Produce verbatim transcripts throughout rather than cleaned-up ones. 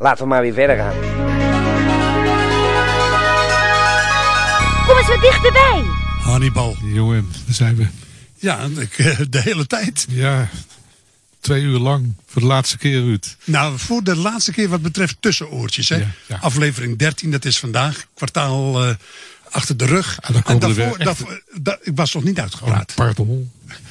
laten we maar weer verder gaan. Kom eens wat dichterbij. Hannibal. Jongen, daar zijn we. Ja, ik, de hele tijd. Ja, twee uur lang. Voor de laatste keer, Ruud. Nou, voor de laatste keer wat betreft tussenoortjes. Hè? Ja, ja. Aflevering dertien, dat is vandaag. Kwartaal uh, achter de rug. En dan komen en er daarvoor, weer echt... daarvoor, da, ik was nog niet uitgepraat. Oh, pardon.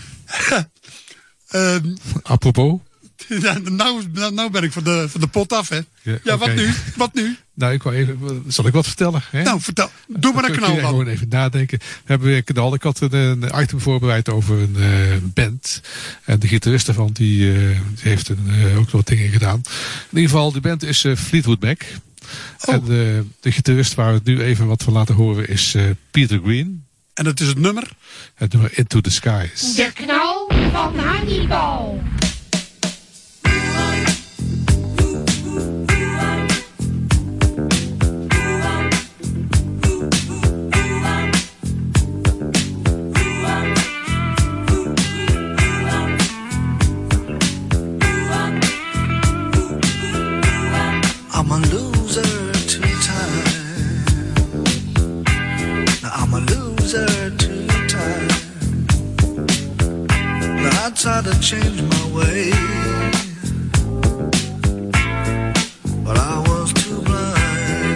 um, Apropos. Ja, nou, nou ben ik van de, van de pot af, hè. Ja, ja okay. Wat nu? Wat nu? Nou, ik wou even, zal ik wat vertellen? Hè? Nou, vertel. Doe maar een knal dan. Gewoon even nadenken. We hebben weer knal. Ik had een, een item voorbereid over een uh, band. En de gitarist daarvan, die, uh, die heeft een, uh, ook wat dingen gedaan. In ieder geval, de band is uh, Fleetwood Mac. Oh. En uh, de gitarist waar we het nu even wat van laten horen is uh, Peter Green. En dat is het nummer? Het nummer Into the Skies. De knal van Hannibal. I'm a loser two times. Now I'm a loser two times. Now I try to change my way, but I was too blind.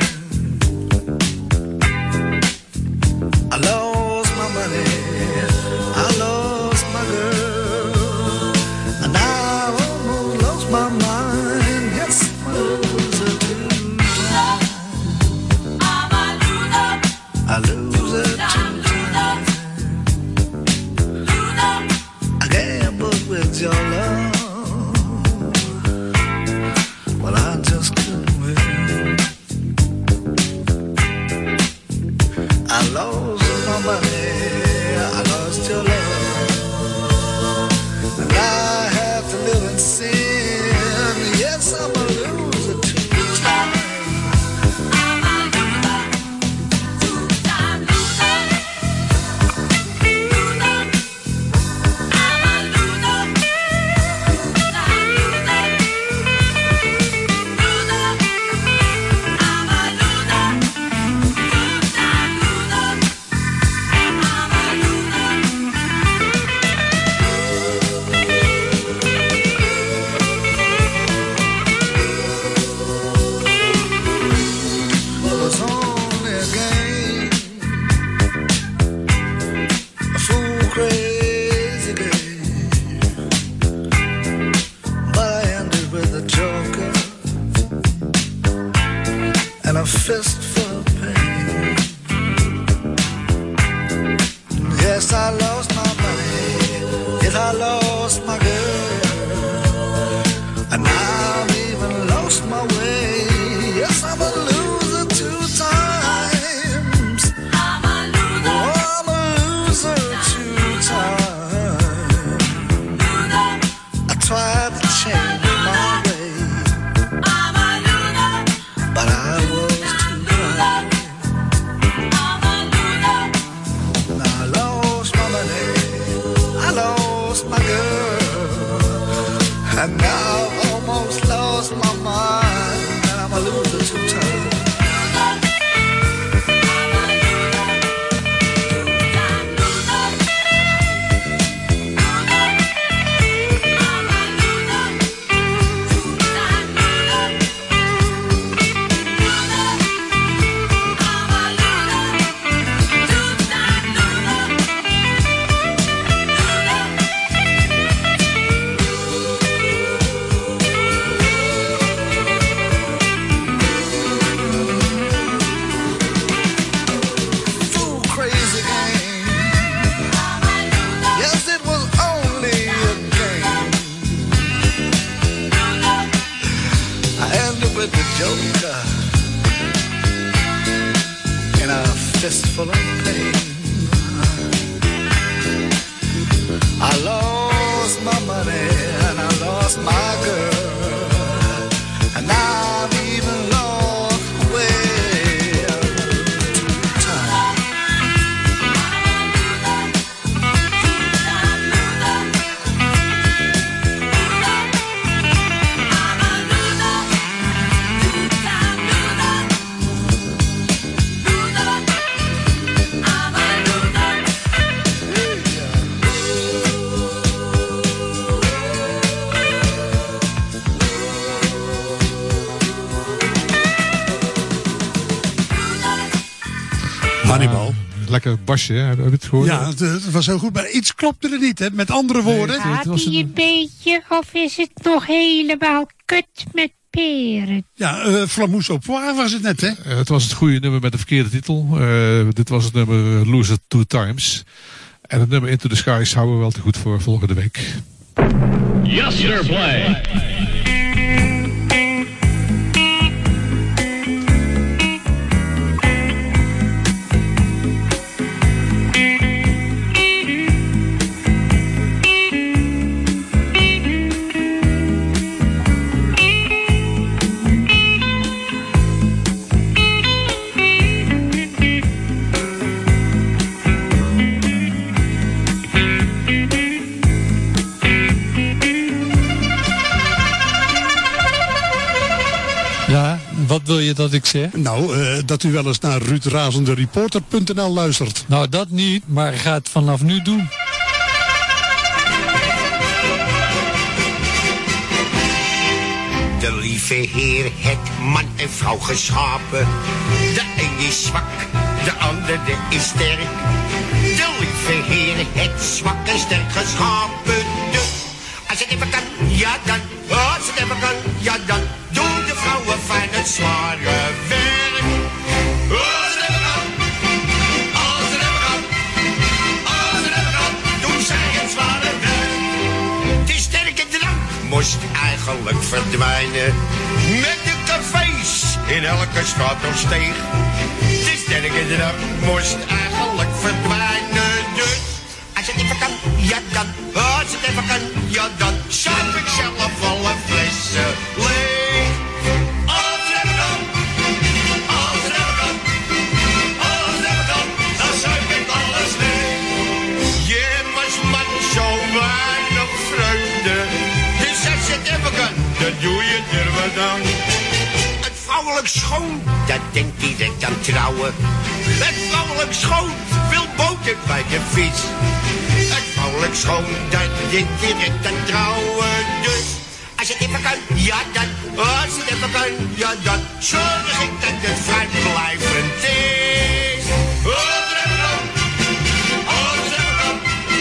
I lost my money, I lost my girl, and I almost lost my mind. Yes, I'm a loser two times. I'm a loser. I lose it two times. I gambled with your love, but I just couldn't win. I lost my money, I lost your love, and I have to live in sin. Yes, I'm a loser two times. I'm a loser, two-time loser. Loser. I'm a loser, two-time loser. Loser. I'm a loser, two-time loser. I'm a loser. It was only a game, a fool crazy game, but I ended with a joker and a fistful of pain. Yes, I lost my money, yes, I lost my girl, and I've even lost my way. Yes, I'm a loser two times. I'm a loser. Oh, I'm a loser two times. I tried to change my way, I'm a loser. But I was too blind. I'm a loser. Now I lost my money, I lost my girl, and now I've almost lost my mind. And I'm a loser two times. Fool crazy game. Yes, it was only a game. I ended with the joker in a fistful of pain. I lost my money and I lost my girl, and I've even lost my way two times. Hannibal. Lekker basje, hè? Heb je het gehoord? Ja, het, het was heel goed, maar iets klopte er niet, hè? Met andere woorden. Nee, het- Gaat hij een- een beetje of is het nog helemaal kut met peren? Ja, uh, Flamouche au poire was het net, hè? Uh, het was het goede nummer met de verkeerde titel. Uh, dit was het nummer Loser Two Times. En het nummer Into the Skies houden we wel te goed voor volgende week. Yes, sir, play. Ja, wat wil je dat ik zeg? Nou, uh, dat u wel eens naar ruudrazende-reporter punt n l luistert. Nou, dat niet, maar ga het vanaf nu doen. De lieve Heer heeft man en vrouw geschapen. De een is zwak, de andere is sterk. De lieve Heer heeft zwak en sterk geschapen. Dus als het even kan, ja dan. Als het even kan, ja dan. Doen de vrouwen fijn het zware werk. Als het even kan, als het even kan, als het even kan, doen zij het zware werk. Die sterke drank moest eigenlijk verdwijnen. Met de cafés in elke straat of steeg. Die sterke drank moest eigenlijk verdwijnen. Dus als het even kan, ja dan. Als het even kan, ja dan. Zuip ik zelf alle flessen leeg. Als het even kan, als het even kan, als het even kan, dan zuip ik alles leeg. Je was man zo weinig vreugde. Dus als het even kan, dan doe je er wat aan. Het vrouwelijk schoon, dat denkt direct aan trouwen. Het vrouwelijk schoon, veel boter bij de vis. Het vrouwelijk schoon, dat denkt direct aan trouwen. Dus als het even kan, ja dan. Als het even kan, ja dan. Zorg ik dat het vrijblijvend is. Als het even kan, als het even kan,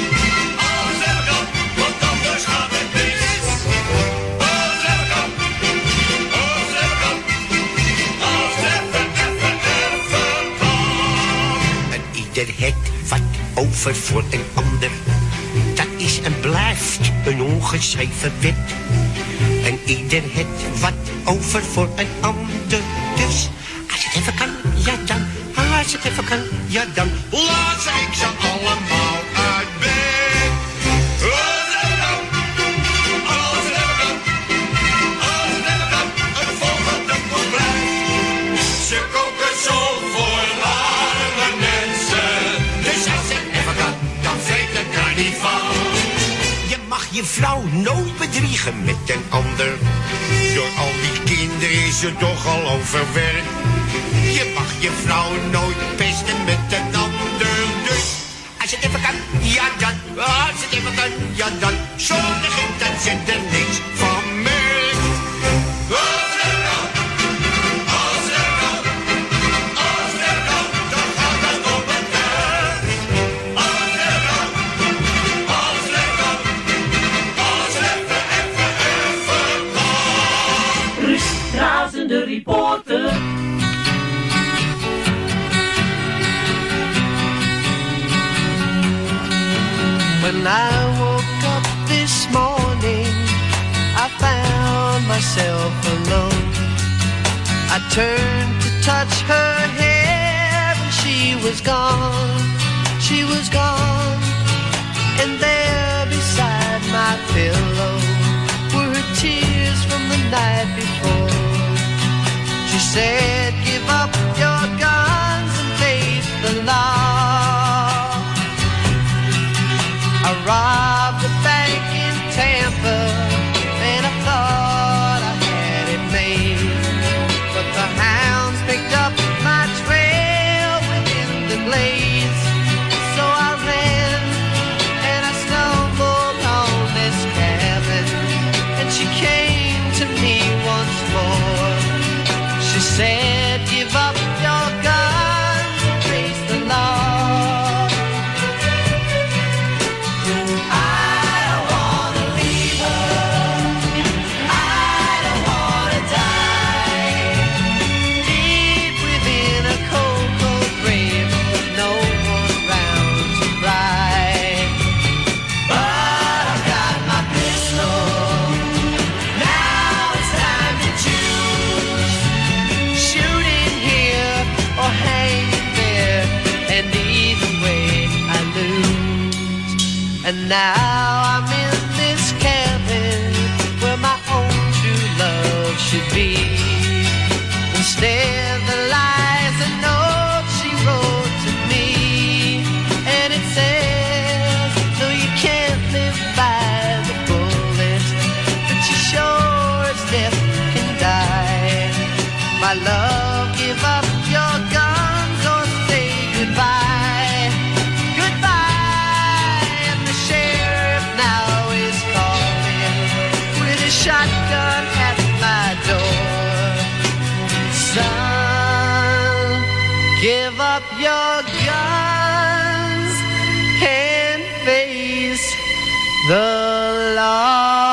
als het even kan, want anders gaat het mis. Als het even kan, als het even kan, als het even, even, even kan. En ieder het wat over voor een ander. Dat is en blijft een ongeschreven wet. En ieder het wat over voor een ander. Dus als het even kan, ja dan. Als het even kan, ja dan. Laat ik ze allemaal uit bed. Als het even kan, als het even kan, als het even kan. Het volgende probleem. Ze koken zo voor arme mensen. Dus als het even kan, dan vreet het er niet van. Je mag je vrouw nooit bedriegen met een ander. Door al die kinderen is ze toch al overwerkt. Je mag je vrouw nooit pesten met een ander. Dus als het even kan, ja dan. Als het even kan, ja dan. Zorg ik dat ze er niks van merkt. Als het even kan, als het even kan, als het even kan, dan gaat het op het werk. Als het even kan, als het even kan, als het even, even, even kan. Rustrazende reporter. When I woke up this morning, I found myself alone. I turned to touch her hair and she was gone, she was gone. And there beside my pillow were her tears from the night before. She said, give up your guns and face the law. I robbed a bank in Tampa, and I thought I had it made. But the hounds picked up my trail within the glades. So I ran, and I stumbled on this cabin, and she came to me once more. She said, give up your guns and face the And now I'm in this cabin where my own true love should be. Instead there lies a note she wrote to me, and it says, though you can't live by the bullet, but you sure as death can die. My love, give up your guns or say goodbye. Goodbye, and the sheriff now is calling with a shotgun at my door. Son, give up your guns and face the law.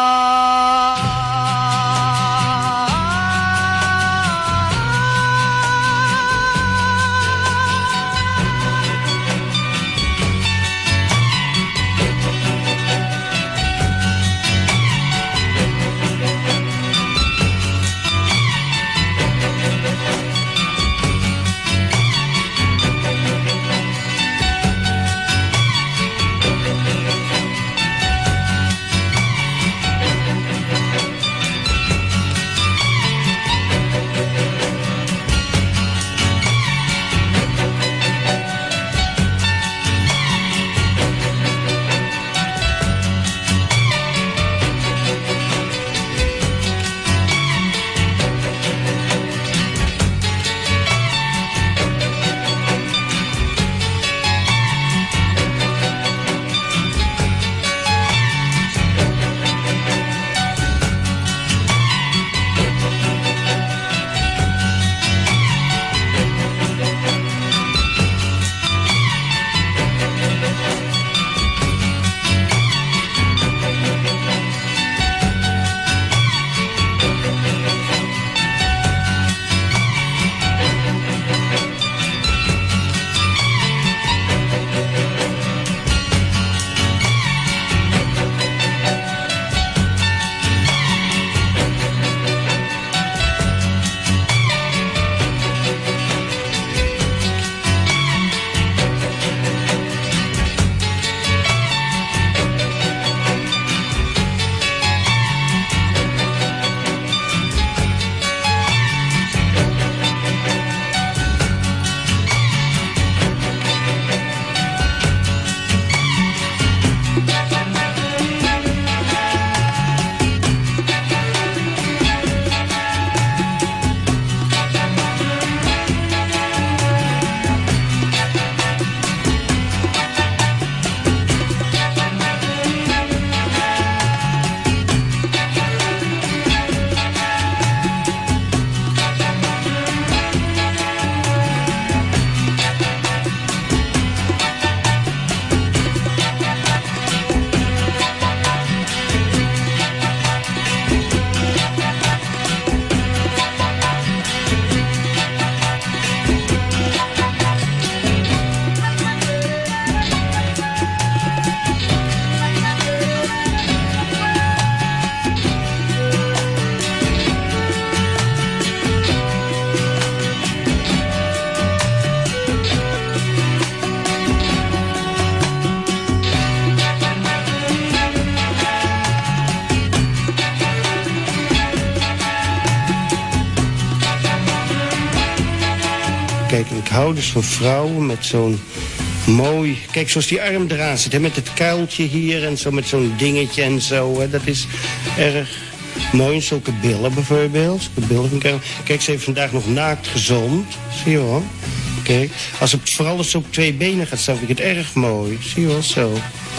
Kijk, ik hou dus van vrouwen met zo'n mooi... Kijk, zoals die arm eraan zit, hè, met het kuiltje hier en zo, met zo'n dingetje en zo. Hè, dat is erg mooi. En zulke billen bijvoorbeeld. Zulke billen van kuil. Kijk, ze heeft vandaag nog naakt gezond. Zie je wel? Kijk, als het vooral als ze op twee benen gaat staan, vind ik het erg mooi. Zie je wel, zo.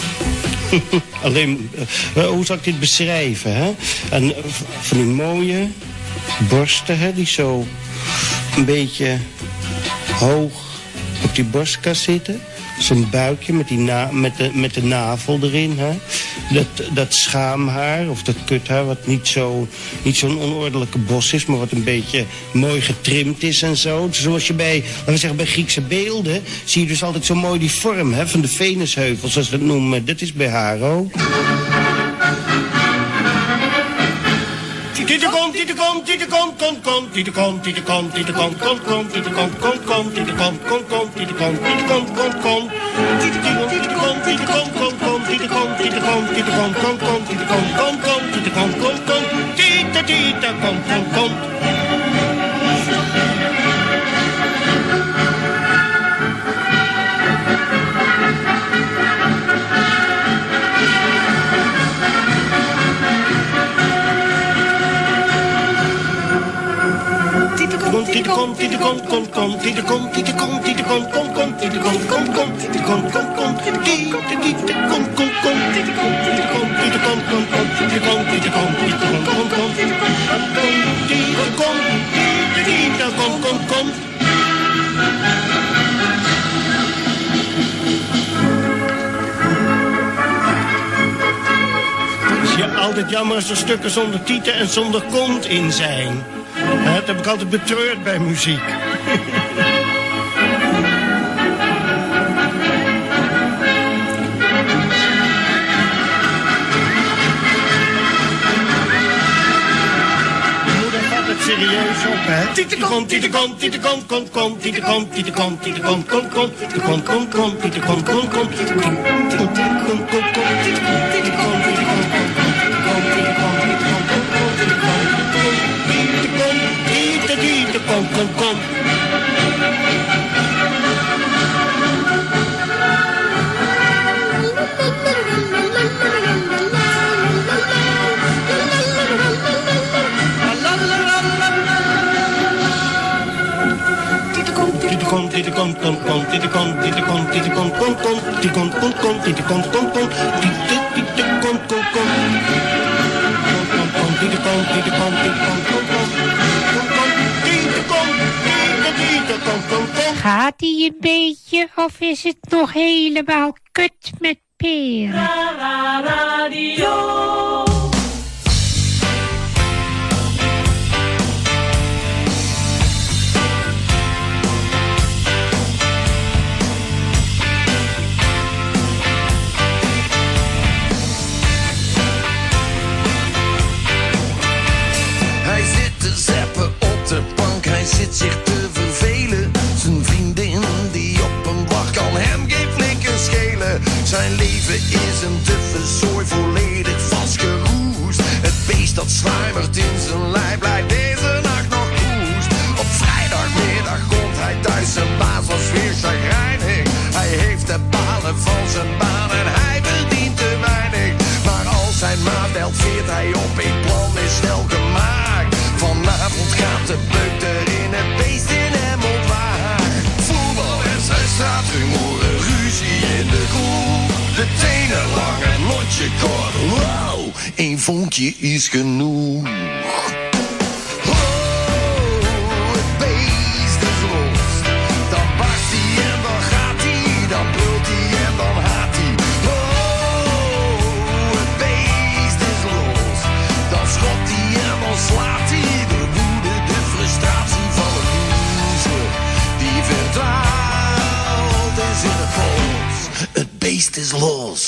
Alleen, uh, hoe zal ik dit beschrijven, hè? En, uh, van die mooie borsten, hè, die zo een beetje hoog op die borstkas zitten. Zo'n buikje met, die na met, de, met de navel erin, hè? Dat, dat schaamhaar of dat kuthaar wat niet zo'n niet zo'n onordelijke bos is, maar wat een beetje mooi getrimd is en zo. Zoals je bij, laten we zeggen, bij Griekse beelden zie je dus altijd zo mooi die vorm, hè, van de Venusheuvel, zoals ze dat noemen. Dat is bij haar ook. Tite kom, tite kom, tite kom, kom, kom, tite kom, tite kom, tite kom, kom, kom, tite kom, kom, kom, tite kom, kom, kom, tite kom, tite kom, kom, kom. Tite kom, tite kom, tite kom, kom, kom, tite kom, tite kom, tite kom, kom, kom, tite kom, kom, kom, tite kom, kom, kom, tite, tite, kom, kom, kom. Tite kom, tite kom, kom, kom, tite kom, tite kom, tite kom, kom, kom, tite kom, kom, kom, tite kom, kom, kom, tite, tite, kom, kom, kom, tite kom, tite kom, tite kom, kom, kom, tite kom, tite kom, tite kom, kom, kom, tite kom, tite kom, tite, tite, kom, kom, kom. Het is ja altijd jammer als er stukken zonder tieten en zonder kont in zijn. Dat heb ik altijd betreurd bij muziek. Serieus op, hè? Tite kom, tite kom, tite kom, kom, kom, tite kom, tite kom, tite kom, kom, kom, tite kom, kom, kom, tite kom, kom, kom, tite kom, tite kom, tite kom, kom, kom, tite kom, tite kom, tite kom, kom, tite kom, tite kom, tite kom, kom, kom, tite kom, tite kom, tite, tite, kom, kom, kom. Kom, tite kom, kom, kom, tite kom, tite kom, tite kom, kom, kom, tite kom, kom, kom, tite kom, kom, kom, tite, tite, kom, kom, kom. Kom, kom, tite kom, tite kom, tite kom, kom, kom, kom, kom, tite kom, tite, tite, kom, kom, kom. Gaat die een beetje of is het nog helemaal kut met peren? Ra, ra, radio. Hij zit zich te vervelen. Zijn vriendin die op hem wacht kan hem geen flikker schelen. Zijn leven is een te verzooi, volledig vastgeroest. Het beest dat sluimert in zijn lijf blijft deze nacht nog koest. Op vrijdagmiddag komt hij thuis, zijn baas was weer chagrijnig. Hij heeft de balen van zijn baan en hij verdient te weinig. Maar als zijn maat telt, veert hij op, een plan is snel gemaakt. Vanavond gaat de beuk erin, het beest in hem ontwaakt. Voetbal en zijn straathumor, ruzie in de kroeg. De tenen lang, het lontje kort. Wow, één vonkje is genoeg. Het beest is los.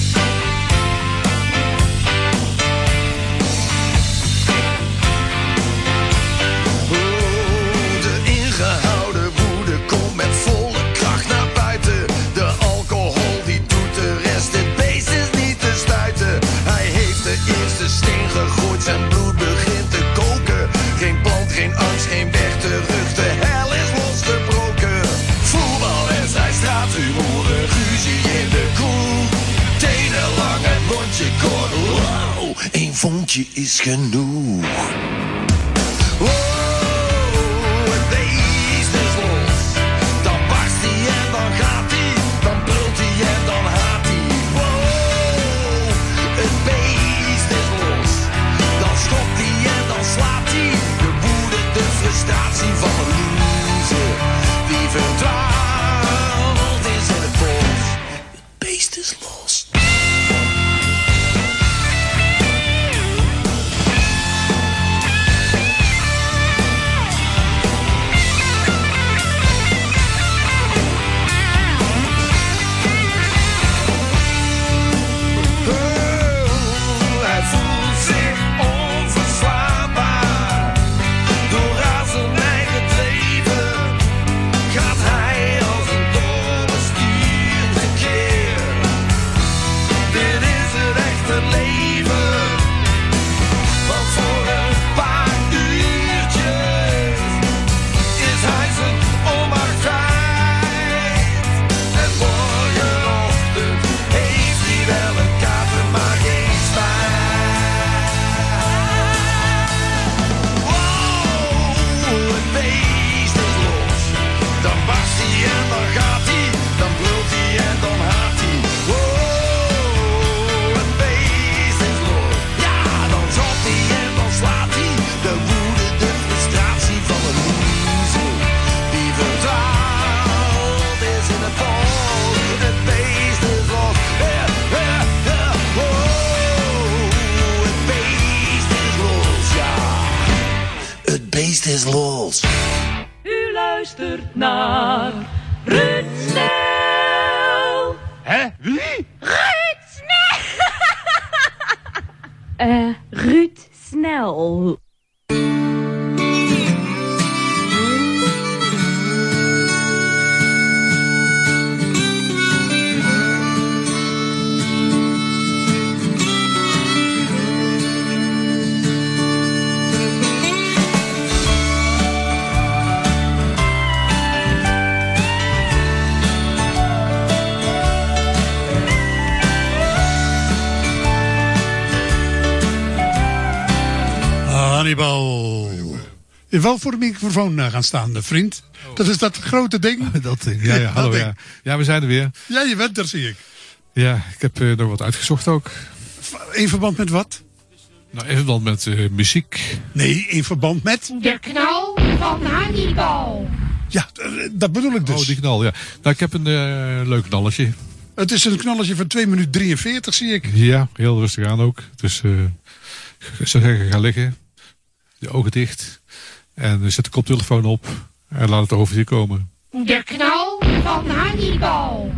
Oh, de ingehouden woede komt met volle kracht naar buiten. De alcohol die doet de rest, het beest is niet te stuiten. Hij heeft de eerste steen gegooid, zijn bloed begint te koken. Geen plan, geen angst, geen weg terug, de hel is losgebroken. Voetbal en zijn straathumor, ruzie in de kroeg. Tenen lang en lontje kort. Wow, één vonkje is genoeg. Wow, het beest is los. Dan barst hij en dan gaat hij. Dan brult hij en dan haat hij. Wow, het beest is los. Dan schopt hij en dan slaat hij. De woede, de frustratie van een loser. Die verdwaalt is in het bos. Het beest is los. U luistert naar Ruud Snel. Hè? Wie? Ruud Snel. Eh, uh, Ruud Snel. Hannibal. Je wil voor de microfoon gaan staan, vriend. Dat is dat grote ding. Dat ding, ja, ja, hallo, ja. Ja, we zijn er weer. Ja, je bent er, zie ik. Ja, ik heb uh, nog wat uitgezocht ook. In verband met wat? Nou, in verband met uh, muziek. Nee, in verband met... De knal van Hannibal. Ja, dat bedoel ik dus. Oh, die knal, ja. Nou, ik heb een uh, leuk knalletje. Het is een knalletje van twee minuten drieënveertig, zie ik. Ja, heel rustig aan ook. Dus uh, ik zou zeggen, ga liggen. De ogen dicht. En zet de koptelefoon op. En laat het over je komen. De knal van Hannibal.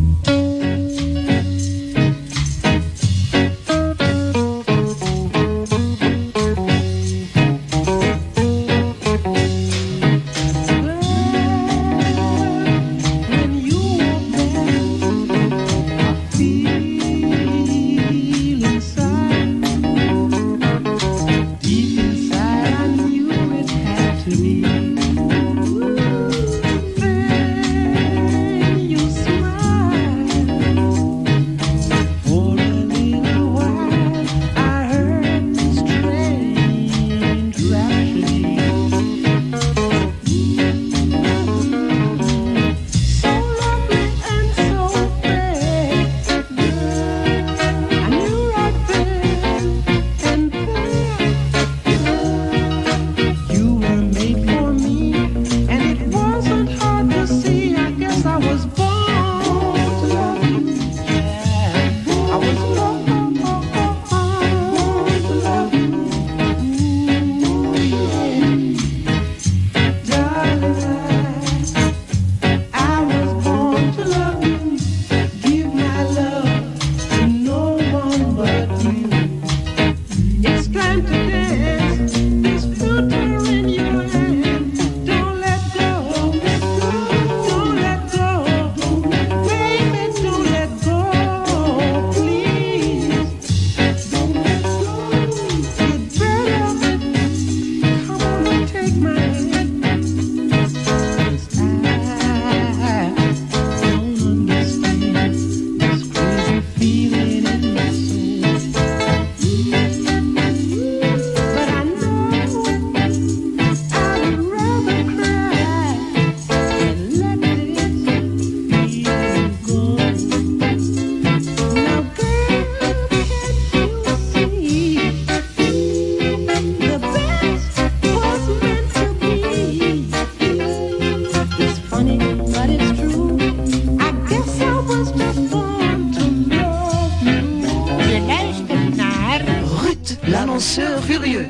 L'annonceur furieux.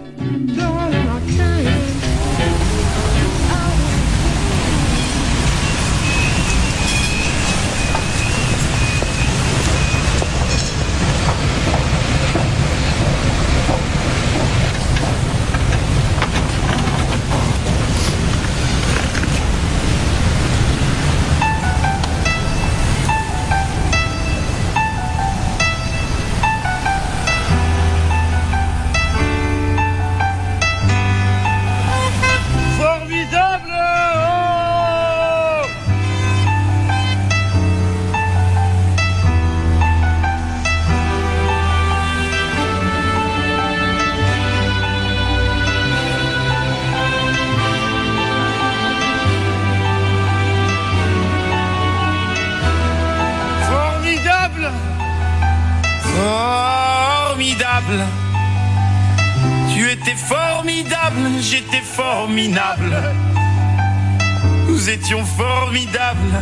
Formidable. Tu étais formidable, j'étais formidable. Nous étions formidables.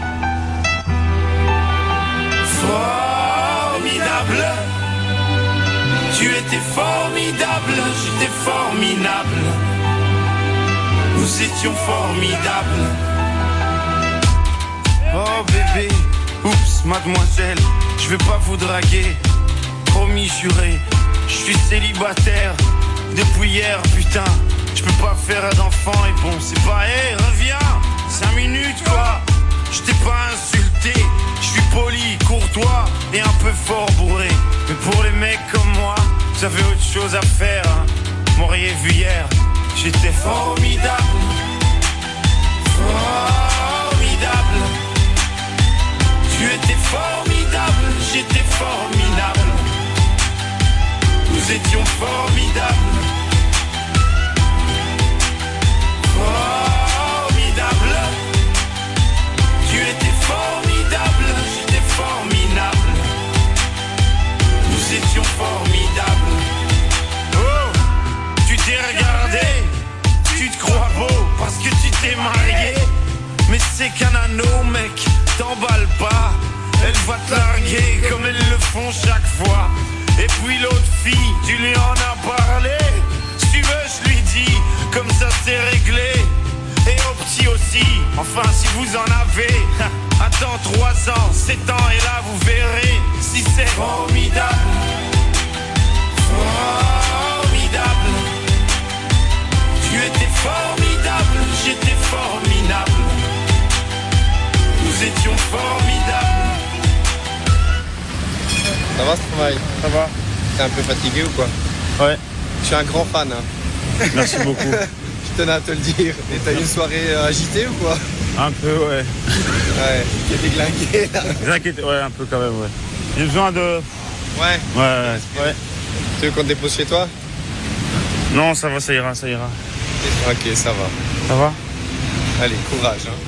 Formidable. Tu étais formidable, j'étais formidable. nous étions formidables. Oh bébé, oups, mademoiselle, je vais pas vous draguer. Promis, juré, je suis célibataire depuis hier, putain. Je peux pas faire d'enfant et bon, c'est pas, hé, hey, reviens, cinq minutes quoi. Je t'ai pas insulté, je suis poli, courtois et un peu fort bourré. Mais pour les mecs comme moi, vous avez autre chose à faire, hein. M'auriez vu hier, j'étais formidable. Formidable. Tu étais formidable, j'étais formidable. Nous étions formidables. Formidable. Tu étais formidable, j'étais formidable. Nous étions formidables. Oh, tu t'es regardé, tu te crois beau parce que tu t'es marié. Mais c'est qu'un anneau, mec, t'emballe pas. Elle va te larguer comme elles le font chaque fois. Et puis l'autre fille, tu lui en as parlé. Si tu veux, je lui dis, comme ça c'est réglé. Et au petit aussi, enfin si vous en avez. Attends trois ans, sept ans et là vous verrez si c'est formidable. Formidable. Tu étais formidable, j'étais formidable. Nous étions formidables. Ça va ce travail? Ça va. T'es un peu fatigué ou quoi? Ouais. Je suis un grand fan. Hein. Merci beaucoup. Je tenais à te le dire. Et t'as eu une soirée agitée ou quoi? Un peu, ouais. Ouais, t'es déglingué là. T'inquiète, ouais, un peu quand même, ouais. J'ai besoin de... Ouais. Ouais, ouais, ouais. Tu veux qu'on te dépose chez toi? Non, ça va, ça ira, ça ira. Ok, ça va. Ça va? Allez, courage. Hein.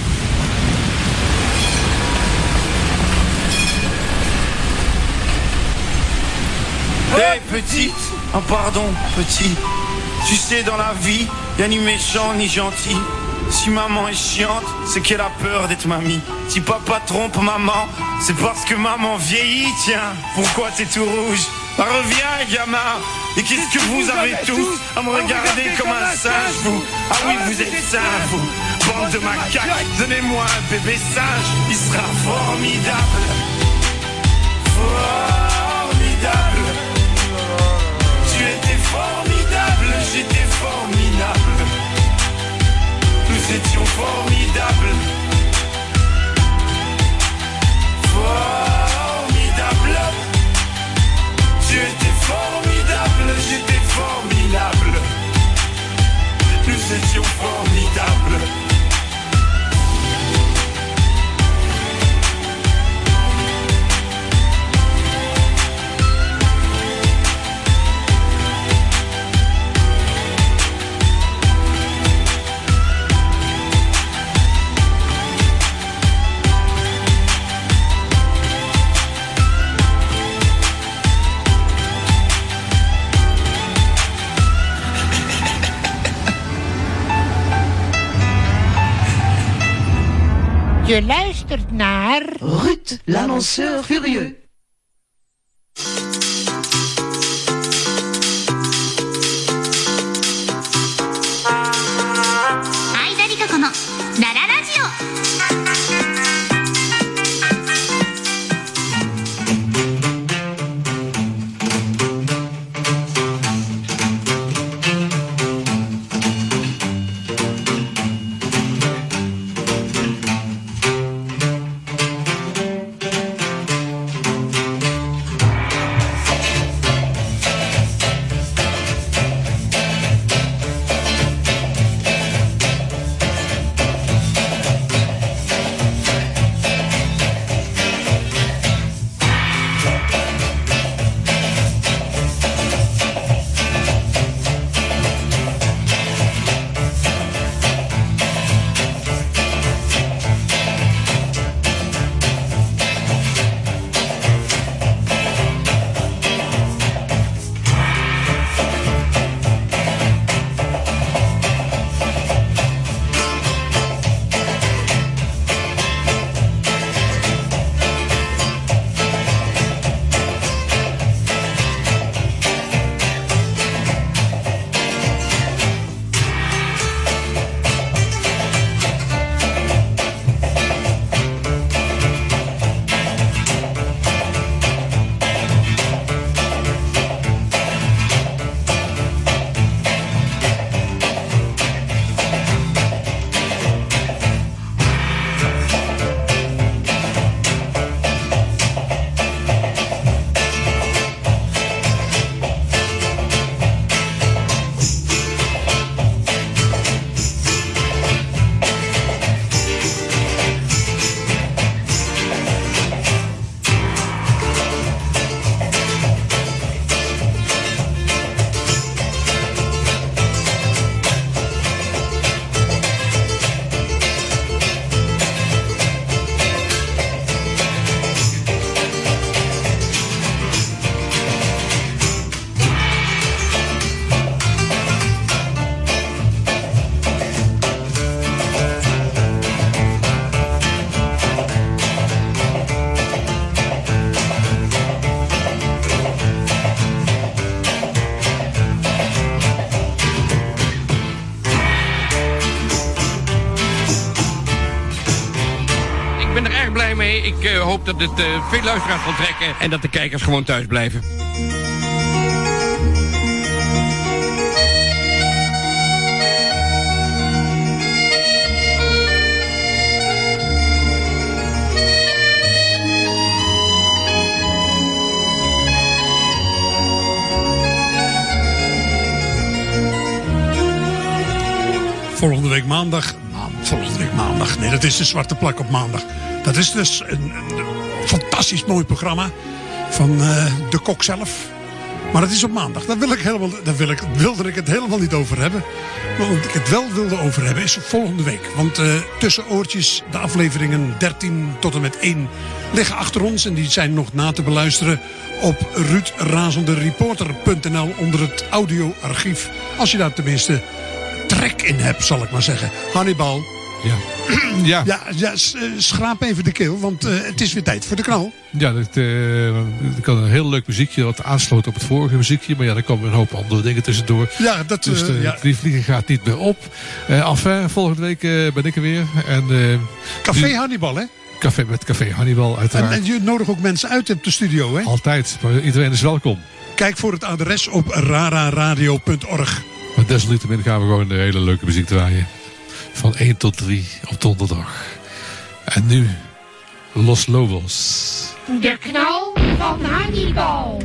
Hé hey, petite, oh pardon petit. Tu sais dans la vie, y'a ni méchant ni gentil. Si maman est chiante, c'est qu'elle a peur d'être mamie. Si papa trompe maman, c'est parce que maman vieillit. Tiens, pourquoi t'es tout rouge? Bah reviens gamin. Et qu'est-ce que vous avez tous à me regarder comme un singe vous? Ah oui vous êtes singe vous. Bande de macaques, donnez-moi un bébé singe. Il sera formidable. Formidable. Tu étais formidable, j'étais formidable. Nous étions formidables. Formidable. Tu étais formidable, j'étais formidable. Nous étions formidables. Je luistert naar... Ruud, l'annonceur furieux. 「 blij mee. Ik uh, hoop dat het uh, veel luisteraars zal trekken en dat de kijkers gewoon thuis blijven. Volgende week maandag. Maan, volgende week maandag. Nee, dat is de Zwarte Plak op maandag. Dat is dus een, een fantastisch mooi programma van uh, de kok zelf. Maar het is op maandag. Daar, wil ik helemaal, daar wil ik, wilde ik het helemaal niet over hebben. Maar wat ik het wel wilde over hebben is volgende week. Want uh, tussen oortjes, de afleveringen dertien tot en met één liggen achter ons. En die zijn nog na te beluisteren op ruud razende reporter punt n l onder het audioarchief. Als je daar tenminste trek in hebt, zal ik maar zeggen. Hannibal. Ja. ja. Ja, ja, schraap even de keel, want uh, het is weer tijd voor de knal. Ja, dat uh, kan een heel leuk muziekje wat aansloot op het vorige muziekje. Maar ja, er komen een hoop andere dingen tussendoor. Ja, dat, dus de, uh, ja. die vliegen gaat niet meer op. Uh, enfin, volgende week uh, ben ik er weer. En, uh, Café die, Hannibal, hè? Café met Café Hannibal, uiteraard. En, en je nodigt ook mensen uit op de studio, hè? Altijd, maar iedereen is welkom. Kijk voor het adres op rararadio punt org. Maar desalniettemin gaan we gewoon de hele leuke muziek draaien. Van één tot drie op donderdag. En nu Los Lobos. De knal van Hannibal.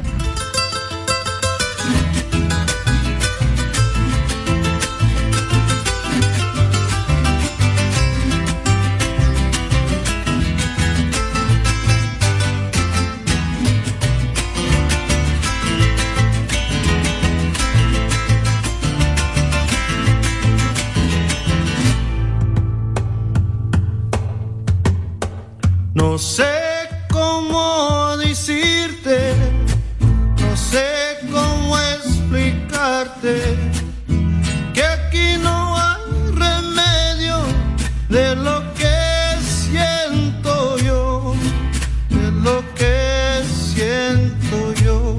No sé cómo decirte, no sé cómo explicarte que aquí no hay remedio de lo que siento yo, de lo que siento yo.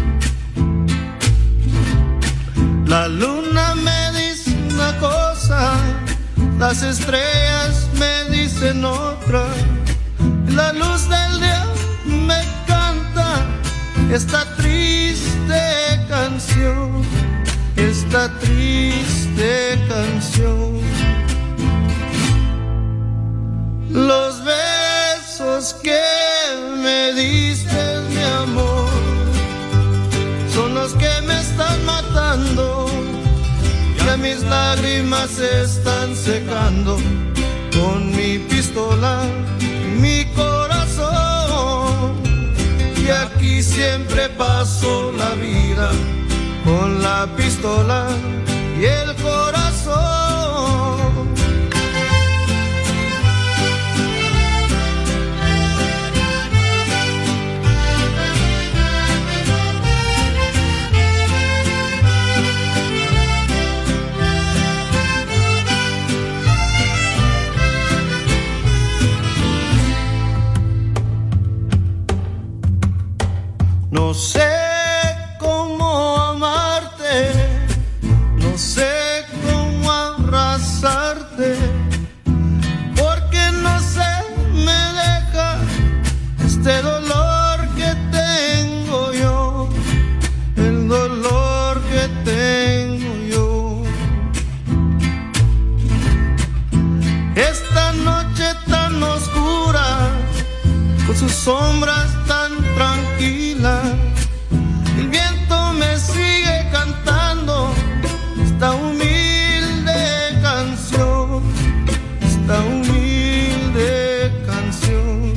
La luna me dice una cosa, las estrellas me dicen otra. La luz del día me canta esta triste canción, esta triste canción. Los besos que me diste, mi amor, son los que me están matando. Ya mis lágrimas se están secando con mi pistola, mi corazón. Y aquí siempre paso la vida con la pistola y el corazón. No sé cómo amarte, no sé cómo abrazarte, porque no se me deja este dolor que tengo yo, el dolor que tengo yo. Esta noche tan oscura, con sus sombras tan tranquila, el viento me sigue cantando esta humilde canción, esta humilde canción.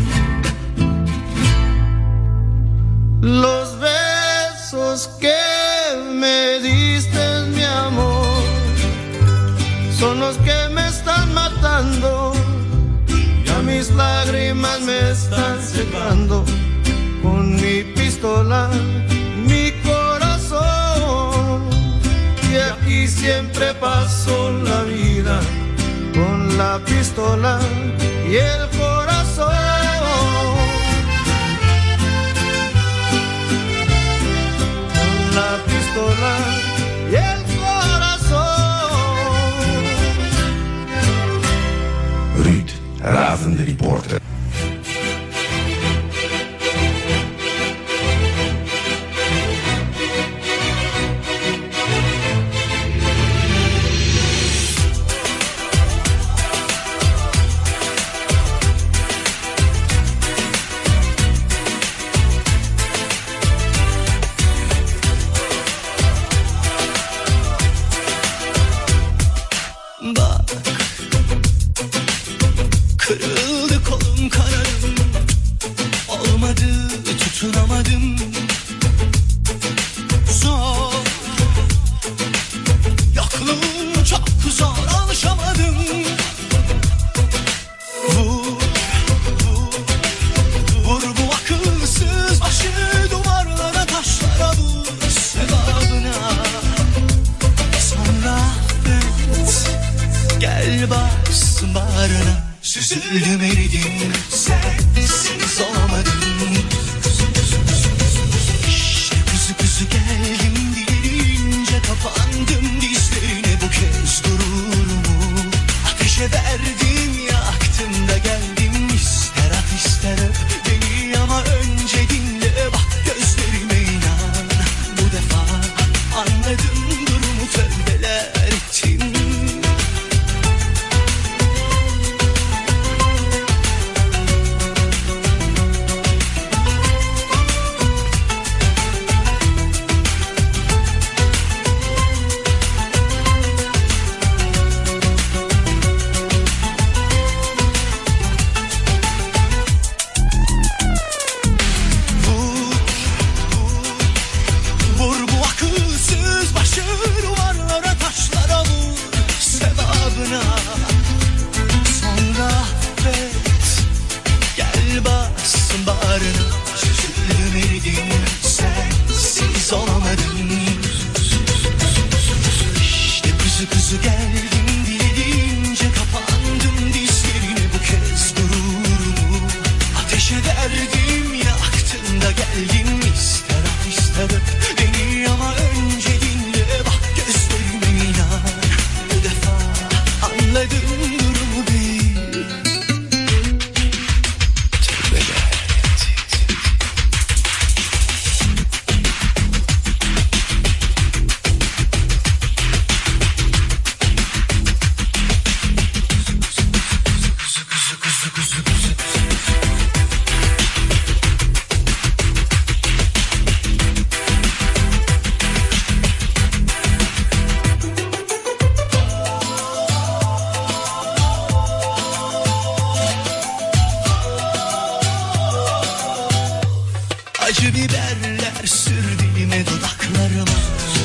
Los besos que me diste, mi amor, son los que me están matando. Ya mis lágrimas me están secando con mi pistola, mi corazón. Y aquí siempre paso la vida con la pistola y el corazón. Con la pistola y el corazón. Ruud, Razende Reporter. Gelmezsin bağrına, süzüldüm eridim, sensiz olamadım. İşte kuzu kuzu geldim dilerince, kapandım dizlerine bu kez gururumu ateşe verdim, yaktım da geldim. İster at ister öp beni ama önce dinle, bak gözlerime inan. Bu defa anladım durumu, tövbeler ettim. Sonra affet, gel bassın bağrına, süzüldüm eridim, sensiz olamadım. İşte kuzu kuzu geldim dilediğince, kapandım dizlerine bu kez gururumu ateşe verdim, yaktım da geldim. İster at ister öp beni ama önce dinle, bak gözlerime inan. Bu defa anladım durumu bir, tövbeler ettim. Kuzu kuzu kuzu kuzu kuzu. Acı biberler sür dilime, dudaklarıma.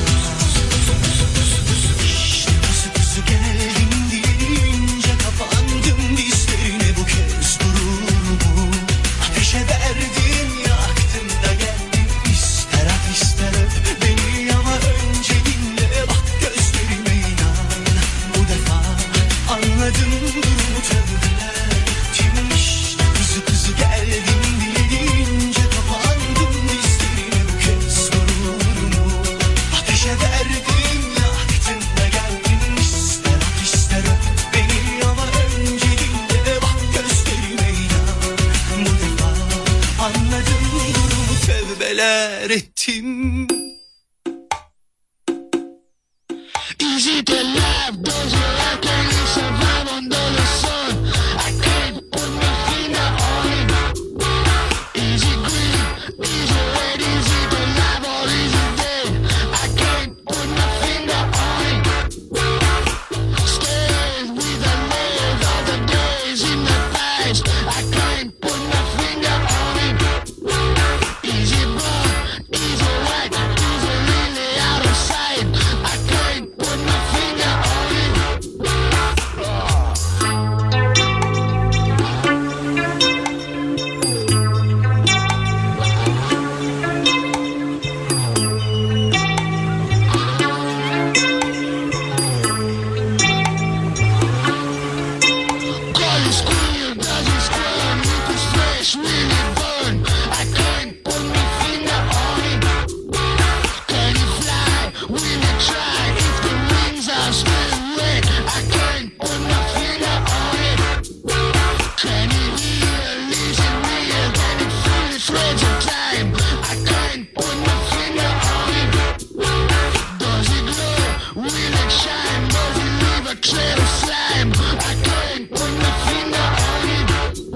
İşte kuzu kuzu geldim dilerince, kapandım dizlerine bu kez gururumu ateşe verdim, yaktım da geldim. İster at ister öp beni ama önce dinle, bak gözlerime inan. Bu defa anladım durumu, tövbeler ettim. İşte kuzu kuzu geldim dilerince, kapandım dizlerine bu kez gururumu ateşe verdim, yaktım da geldim. İster at ister öp beni ama önce dinle, bak gözlerime inan. Bu defa anladım durumu, tövbeler ettim. Is it a life? Does it like I can survive under the sun? I can't put my finger on it. Is it green? Is it red? Is it alive or is it dead? I can't put my finger on it. Stays with the nails of the days in the past. I can't put my finger on it. Is it brown? Is it white? Is it really out of sight? I can't put my finger on it. Call it squeal, does it squirm? If it's fresh, will it burn? I can't put my finger on it. Can it fly? Will it try? If the wings are still wet, I can't put my finger on it. Can it heal? Is it real? Can it feel the threads of time? I can't put my finger on it. Does it glow? Will it shine? Does it leave a trail of slime? I can't put my finger on it.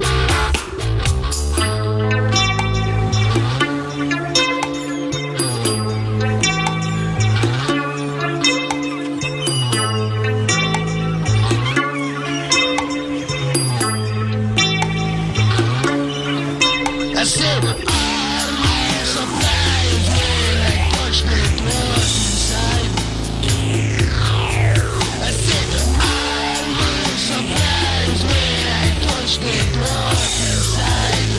I said, all my supplies when I touch the blood inside. I said, all my supplies when I touch the blood inside.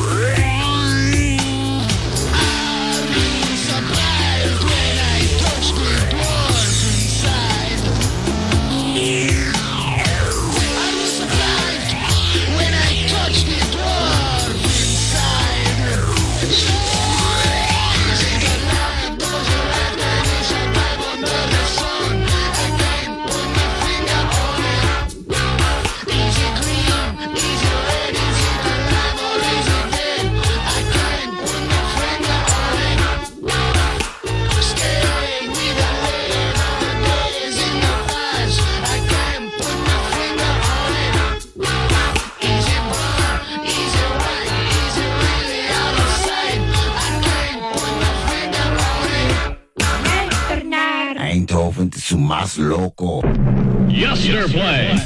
All my supplies when I touch the blood inside. I was es más loco. Yesterplay.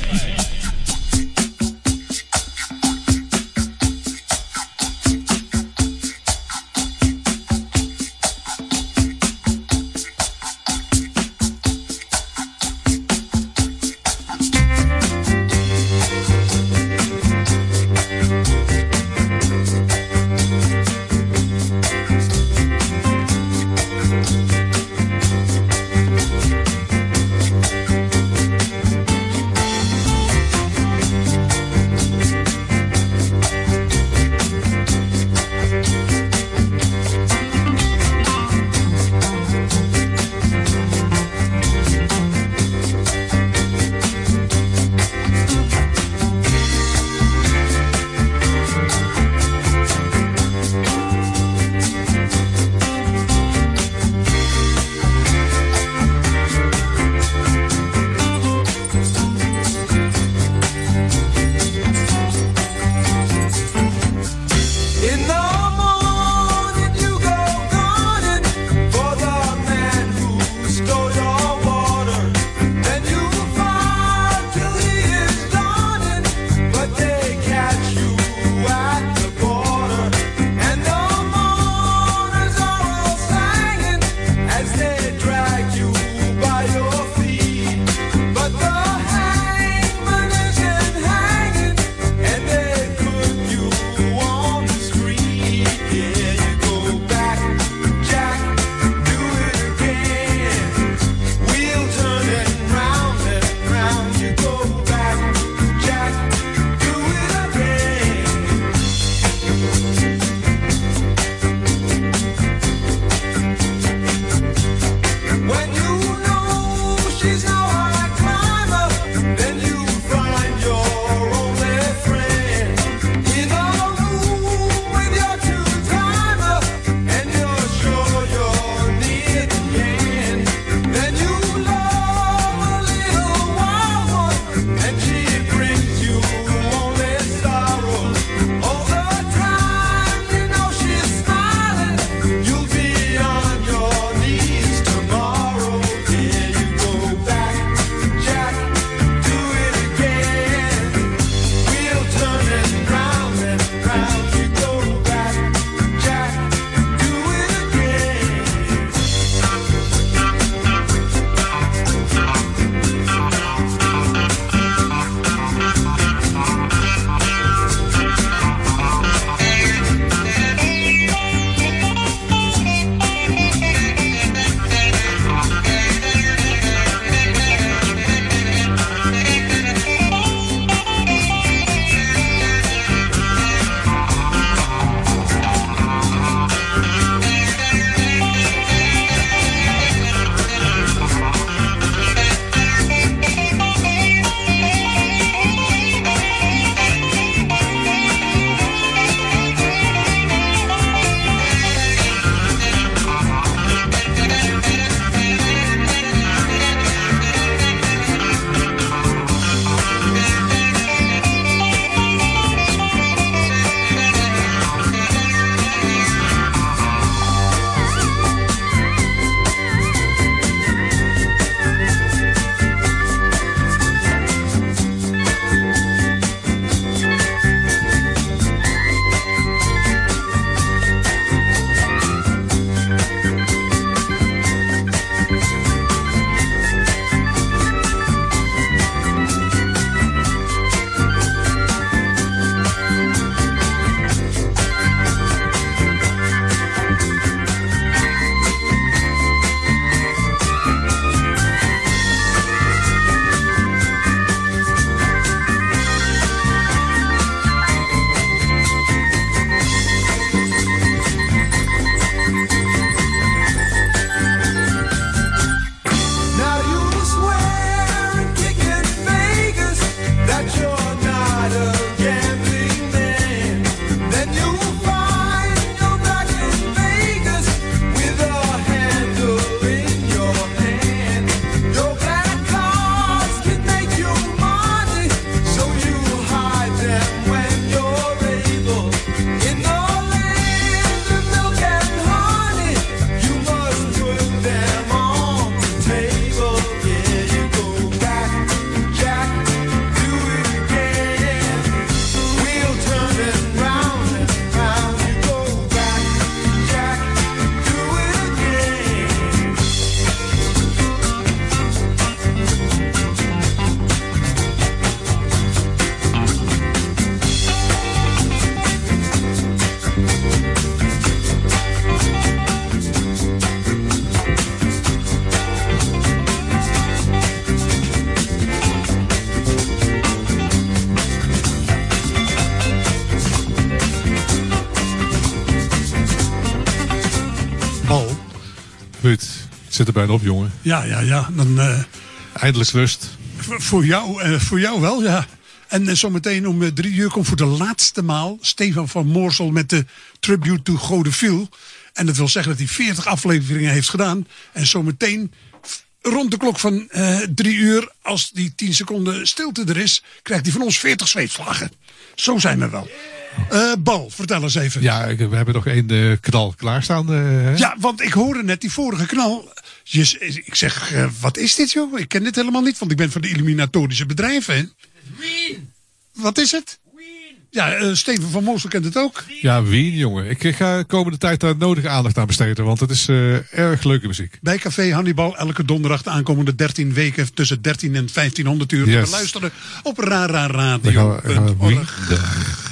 Zit er bijna op, jongen. Ja, ja, ja. Dan, uh, Eindelijk rust. v- voor, jou, uh, voor jou wel, ja. En uh, zometeen om uh, drie uur komt voor de laatste maal Stefan van Moorsel met de Tribute to Godefil. En dat wil zeggen dat hij veertig afleveringen heeft gedaan. En zometeen rond de klok van uh, drie uur, als die tien seconden stilte er is, krijgt hij van ons veertig zweepslagen. Zo zijn we wel. Uh, Bal, vertel eens even. Ja, ik- we hebben nog één uh, knal klaarstaan. Uh, hè? Ja, want ik hoorde net die vorige knal. Je, ik zeg, uh, wat is dit joh? Ik ken dit helemaal niet, want ik ben van de eliminatorische bedrijven. Hè? Wat is het? Ja, uh, Steven van Moorsel kent het ook. Ja, Wien, jongen. Ik ga de komende tijd daar nodige aandacht aan besteden, want het is uh, erg leuke muziek. Bij Café Hannibal elke donderdag de aankomende dertien weken tussen dertien en vijftienhonderd uur Yes. te beluisteren op Rara Dan gaan Radio. we, gaan we Wien draaien.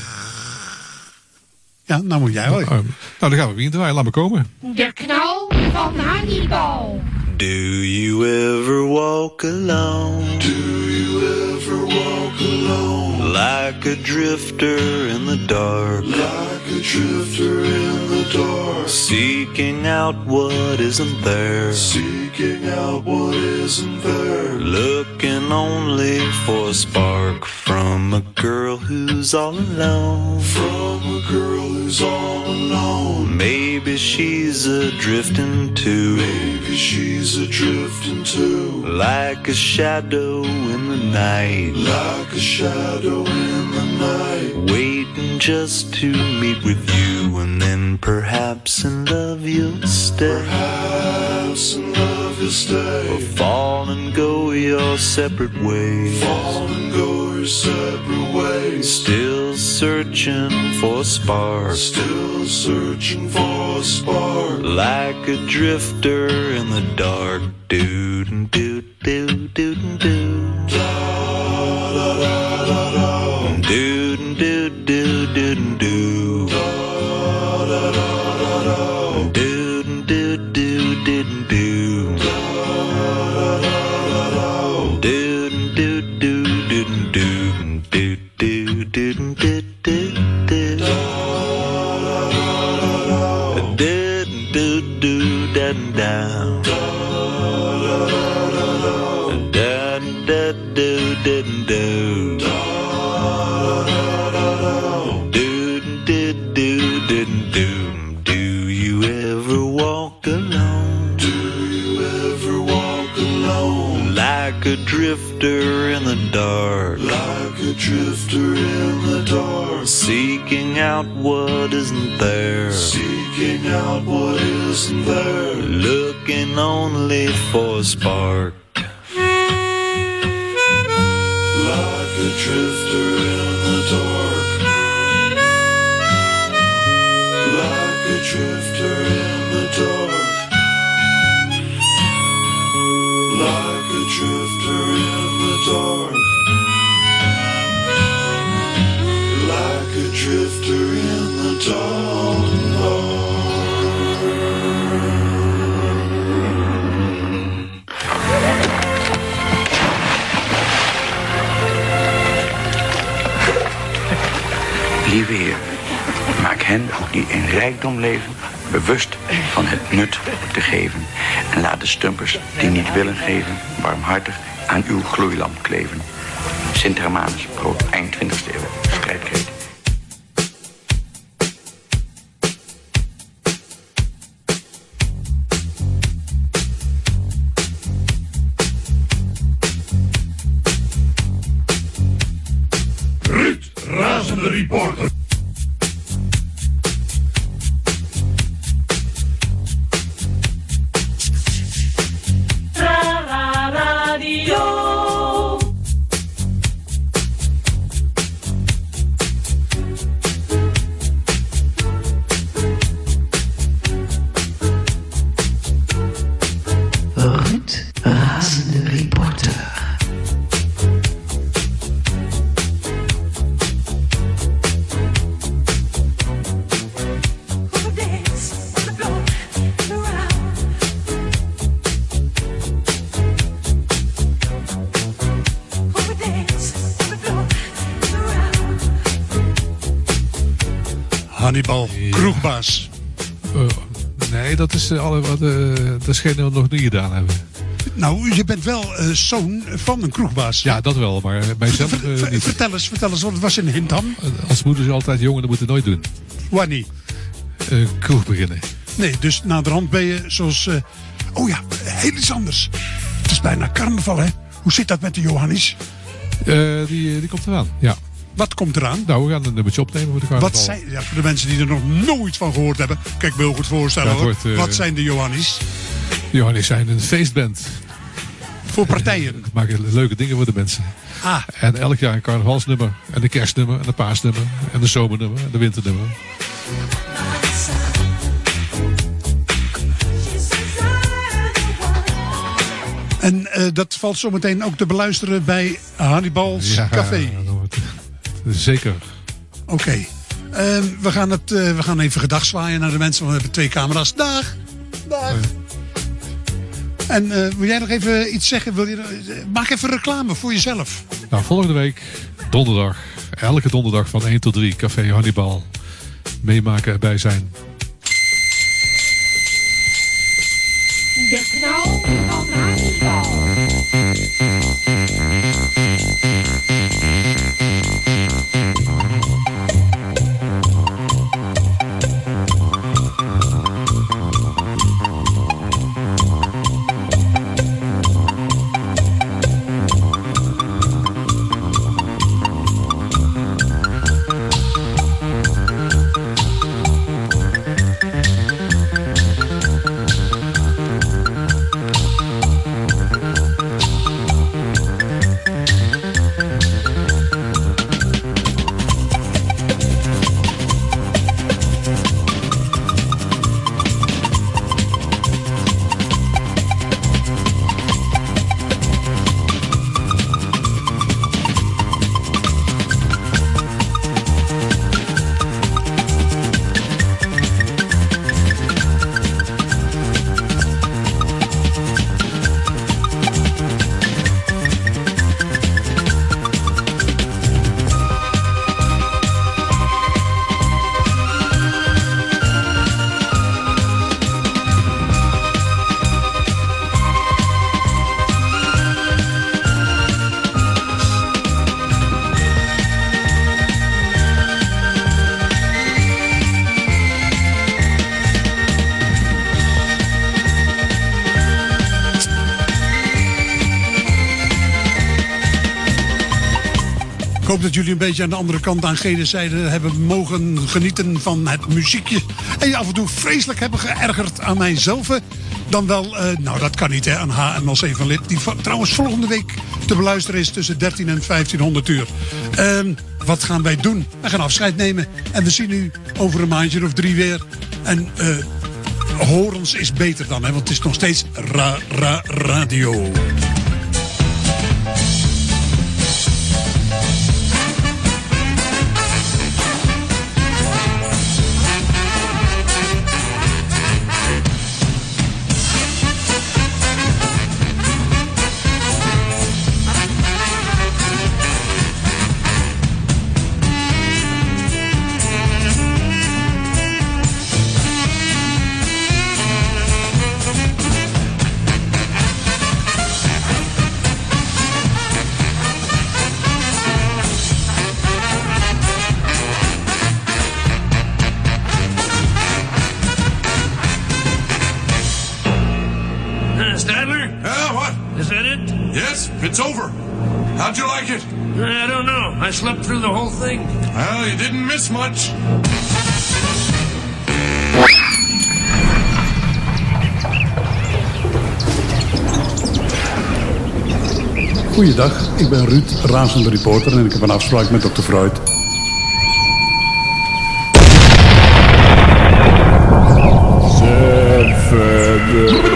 Ja, nou moet jij wel. Oh, nou, dan gaan we Wien draaien. Laat me komen. De knal van Hannibal. Do you ever walk alone? Do you ever walk alone? Like a drifter in the dark. Like a drifter in the dark. Seeking out what isn't there. Seeking out what isn't there. Looking only for a spark from a girl who's all alone. From a girl who's all alone. Maybe she's a drifting too. Maybe she's a drifting too. Like a shadow in the night. Like a shadow in the night. Waiting just to meet with you. And then perhaps in love you'll stay. Perhaps in love you'll stay. Or fall and go your separate ways. Fall and go your separate ways. Still searching for a spark. Still searching for a spark. Like a drifter in the dark. Doot and doot doot doot and doot. Da da da da da. Doot and doot doot doot and doot. Da da da da da. Doot and doot doot doot and doot. Da da da da. Doot and doot doot doot and doot. Doot doot doot and doot doot doot. Doot and doot doot and down. Dun dun do dun do. Do do do dun do. Do you ever walk alone? Do you ever walk alone? Like a drifter in the dark. Like a drifter in the dark. Seeking out what isn't there. Seeking out what isn't there. Looking only for a spark. Like a drifter in the dark. Like a drifter in the dark. Like a drifter in the dark. Like a drifter in the dark. Lieve Heer, maak hen die in rijkdom leven bewust van het nut te geven. En laat de stumpers die niet willen geven warmhartig aan uw gloeilamp kleven. Sint Hermanus, brood, eind twintigste eeuw, strijdkreet. Ruud, razende reporter. Radio. Ruud, razende reporter. Hannibal, kroegbaas. Uh, Nee, dat is, uh, alle, wat, uh, dat is geen we nog niet gedaan hebben. Nou, je bent wel uh, zoon van een kroegbaas. Ja, dat wel, maar mijzelf uh, ver, niet. Vertel eens, vertel eens, wat was in Hindam? Als moeder is altijd jongen, dat moet het nooit doen. Wanneer? Uh, kroeg beginnen. Nee, dus naderhand ben je zoals... Uh, oh ja, heel iets anders. Het is bijna carnaval, hè? Hoe zit dat met de Johannes? Uh, die, die komt eraan, ja. Wat komt eraan? Nou, we gaan een nummertje opnemen voor de carnaval. Wat zijn, ja, voor de mensen die er nog nooit van gehoord hebben. Kijk, ik me heel goed voorstellen ja, hoor. Wordt, uh, Wat zijn de Johannes? De Johannes zijn een feestband. Voor partijen? We maken leuke dingen voor de mensen. Ah. En elk jaar een carnavalsnummer. En een kerstnummer. En een paasnummer. En een zomernummer. En een winternummer. En uh, dat valt zometeen ook te beluisteren bij Hannibal's ja, Café. Zeker. Oké. Okay. Uh, we, gaan het, uh, we gaan even gedag zwaaien naar de mensen. Want we hebben twee camera's. Dag. Dag. Uh. En uh, wil jij nog even iets zeggen? Wil je, uh, maak even reclame voor jezelf. Nou, volgende week, donderdag. Elke donderdag van één tot drie. Café Hannibal. Meemaken, erbij zijn. De knal van Hannibal. Ik hoop dat jullie een beetje aan de andere kant aan gene zijde hebben mogen genieten van het muziekje. En je af en toe vreselijk hebben geërgerd aan mijzelf. Dan wel, uh, nou dat kan niet hè, aan H M L C van Lid. Die trouwens volgende week te beluisteren is tussen dertien en vijftienhonderd uur. Uh, wat gaan wij doen? We gaan afscheid nemen. En we zien u over een maandje of drie weer. En uh, horens is beter dan, hè, want het is nog steeds ra ra radio. It's over. How'd you like it? I don't know. I slept through the whole thing. Well, you didn't miss much. Goeiedag, ik ben Ruud, razende reporter en ik heb een afspraak met dokter Freud. Zeven.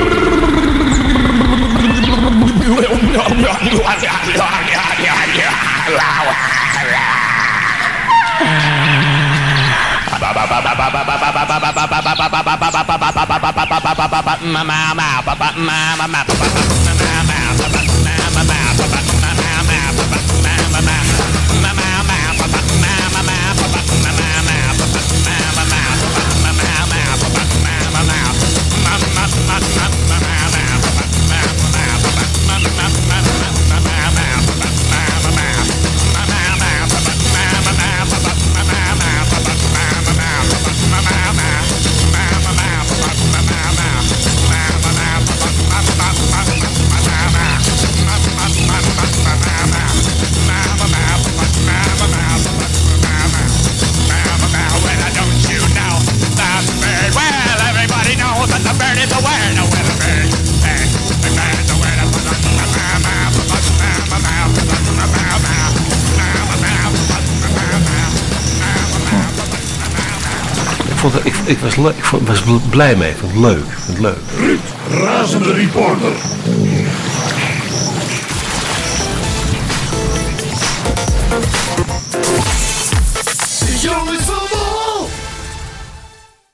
vond het, ik, ik, was le- ik vond, was blij mee. Ik vond het leuk. Ik vond het leuk. Ruud, razende reporter.